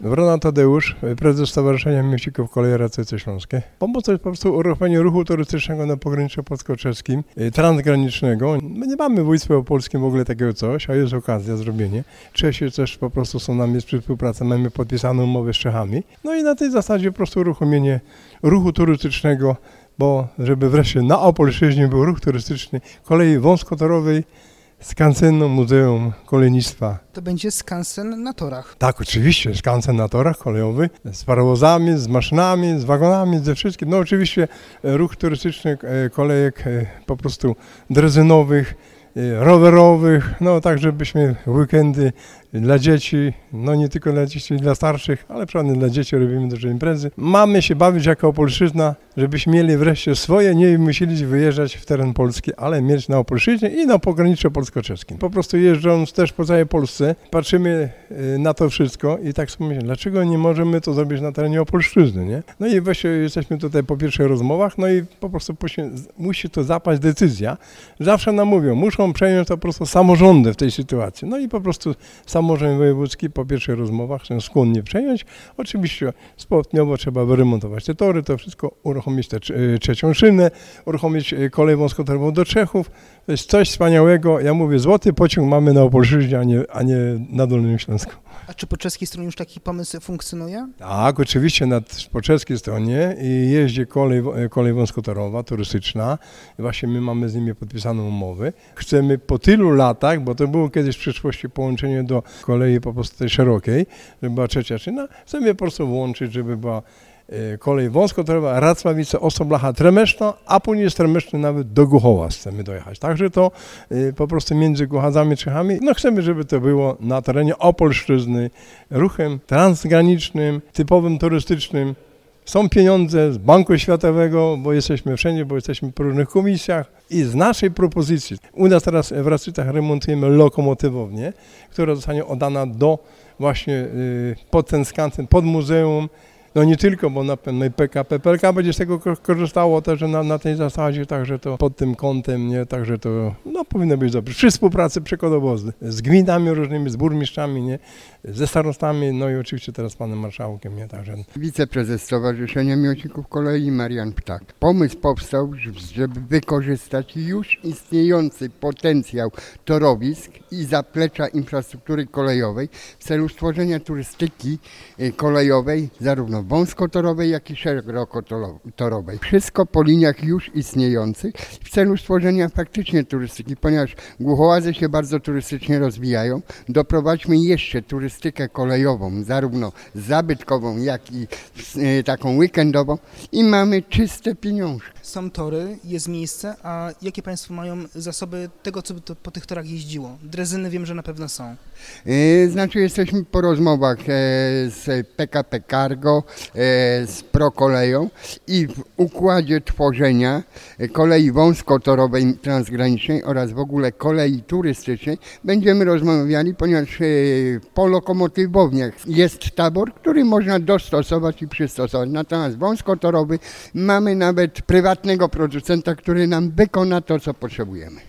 Wrona Tadeusz, prezes Stowarzyszenia Mieścików Koleje Racyce Śląskie. Pomoc to jest po prostu uruchomienie ruchu turystycznego na pograniczu polsko-czeskim, transgranicznego. My nie mamy w województwie opolskim w ogóle takiego coś, a jest okazja zrobienie. Czesi też po prostu są nami przy współpracy, mamy podpisaną umowę z Czechami. No i na tej zasadzie po prostu uruchomienie ruchu turystycznego, bo żeby wreszcie na Opolszczyźnie był ruch turystyczny kolei wąskotorowej, skansen Muzeum Kolejnictwa. To będzie skansen na torach. Tak, oczywiście, skansen na torach kolejowych, z parowozami, z maszynami, z wagonami, ze wszystkim. No oczywiście ruch turystyczny kolejek po prostu drezynowych, rowerowych, no tak żebyśmy weekendy dla dzieci, no nie tylko dla dzieci, dla starszych, ale przynajmniej dla dzieci robimy duże imprezy. Mamy się bawić jako Opolszczyzna, żebyśmy mieli wreszcie swoje, nie musieli wyjeżdżać w teren Polski, ale mieć na Opolszczyźnie i na pograniczu polsko-czeskim. Po prostu jeżdżąc też po całej Polsce, patrzymy na to wszystko i tak sobie myślę, dlaczego nie możemy to zrobić na terenie Opolszczyzny, nie? No i właśnie jesteśmy tutaj po pierwszych rozmowach, no i po prostu musi to zapaść decyzja. Zawsze nam mówią, muszą przejąć to po prostu samorządy w tej sytuacji. No i po prostu samorząd wojewódzki po pierwszych rozmowach chcą skłonnie przejąć. Oczywiście stopniowo trzeba wyremontować te tory, to wszystko, uruchomić tę trzecią szynę, uruchomić kolej wąskotorową do Czechów. To jest coś wspaniałego. Ja mówię, złoty pociąg mamy na Opolszczyźnie, a nie na Dolnym Śląsku. A czy po czeskiej stronie już taki pomysł funkcjonuje? Tak, oczywiście po czeskiej stronie jeździ kolej wąskotorowa, turystyczna. Właśnie my mamy z nimi podpisaną umowę. Chcemy po tylu latach, bo to było kiedyś w przyszłości połączenie do kolei po prostu tej szerokiej, żeby była trzecia szyna, chcemy po prostu włączyć, żeby była kolej wąskotorowa, Racławice, Osoblacha, Tremeszno, a później z Tremeszno nawet do Głuchowa chcemy dojechać. Także to po prostu między Głuchadzami, Czechami, no chcemy, żeby to było na terenie Opolszczyzny, ruchem transgranicznym, typowym turystycznym. Są pieniądze z Banku Światowego, bo jesteśmy wszędzie, bo jesteśmy po różnych komisjach i z naszej propozycji. U nas teraz w Racycach remontujemy lokomotywownię, która zostanie oddana do właśnie pod ten skansen, pod muzeum. No nie tylko, bo na pewno i PLK będzie z tego korzystało też na tej zasadzie, także to pod tym kątem, nie, także to no, powinno być dobrze. Przy współpracy przykładowo z gminami różnymi, z burmistrzami, nie, ze starostami, no i oczywiście teraz z panem marszałkiem, nie, także. Wiceprezes Stowarzyszenia Miłośników Kolei Marian Ptak. Pomysł powstał, żeby wykorzystać już istniejący potencjał torowisk i zaplecza infrastruktury kolejowej w celu stworzenia turystyki kolejowej, zarówno wąskotorowej, jak i szerokotorowej. Wszystko po liniach już istniejących w celu stworzenia faktycznie turystyki, ponieważ Głuchołazy się bardzo turystycznie rozwijają. Doprowadźmy jeszcze turystykę kolejową, zarówno zabytkową, jak i taką weekendową i mamy czyste pieniążki. Są tory, jest miejsce, a jakie państwo mają zasoby tego, co by to po tych torach jeździło? Drezyny wiem, że na pewno są. Znaczy jesteśmy po rozmowach z PKP Cargo, z Prokoleją i w układzie tworzenia kolei wąskotorowej transgranicznej oraz w ogóle kolei turystycznej będziemy rozmawiali, ponieważ po lokomotywowniach jest tabor, który można dostosować i przystosować. Natomiast wąskotorowy mamy nawet prywatnego producenta, który nam wykona to, co potrzebujemy.